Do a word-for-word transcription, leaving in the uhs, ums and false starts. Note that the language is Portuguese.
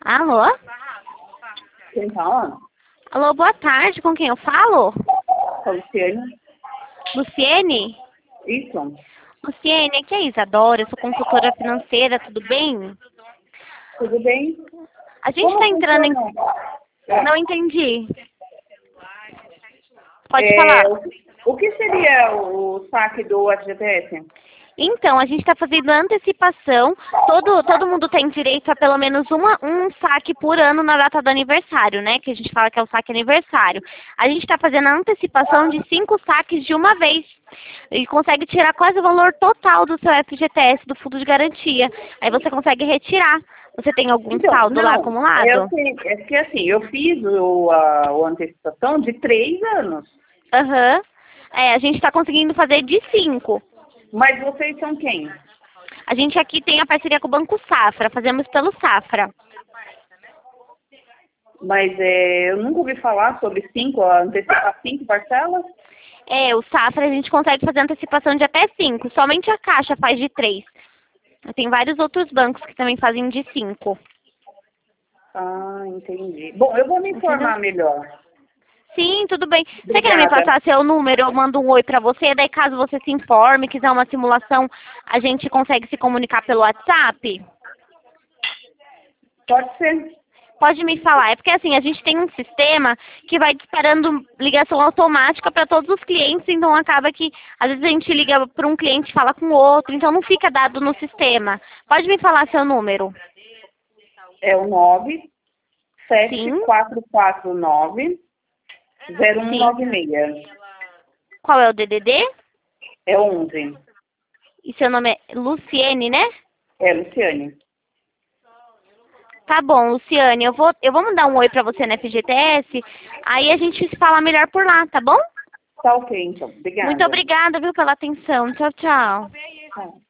Alô? Quem fala? Alô, boa tarde. Com quem eu falo? Com a Luciane. Luciene? Isso. Luciene, aqui é a Isadora, eu sou consultora financeira, tudo bem? Tudo bem? A gente Como está entrando em... funciona? É, Não entendi. Pode é, falar. o, o que seria o saque do F G T S? Então, a gente está fazendo antecipação. Todo, todo mundo tem direito a pelo menos uma, um saque por ano na data do aniversário, né? Que a gente fala que é o saque aniversário. A gente está fazendo a antecipação de cinco saques de uma vez. E consegue tirar quase o valor total do seu F G T S, do fundo de garantia. Aí você consegue retirar. Você tem algum Então, saldo lá não, eu acumulado? sei, é que assim, eu fiz o, a, o antecipação de três anos. Aham. É, a gente está conseguindo fazer de cinco. Mas vocês são quem? A gente aqui tem a parceria com o Banco Safra, fazemos pelo Safra. Mas é, eu nunca ouvi falar sobre cinco, antecipar cinco parcelas. É, o Safra a gente consegue fazer antecipação de até cinco, somente a Caixa faz de três. Tem vários outros bancos que também fazem de cinco. Ah, entendi. Bom, eu vou me informar melhor. Sim, tudo bem. Você quer me Obrigada. passar seu número? Eu mando um oi pra você, daí caso você se informe, quiser uma simulação, a gente consegue se comunicar pelo WhatsApp? Pode ser. Pode me falar. É porque assim, a gente tem um sistema que vai disparando ligação automática para todos os clientes, então acaba que às vezes a gente liga para um cliente e fala com o outro, então não fica dado no sistema. Pode me falar seu número? É o nove sete Sim. quatro quatro nove zero um Sim. nove seis. Qual é o D D D? É onze. E seu nome é Luciene, né? É, Luciane. Tá bom, Luciane, eu vou, eu vou mandar um oi pra você na F G T S, aí a gente se fala melhor por lá, tá bom? Tá ok, então. Obrigada. Muito obrigada, viu, pela atenção. Tchau, tchau. Tchau.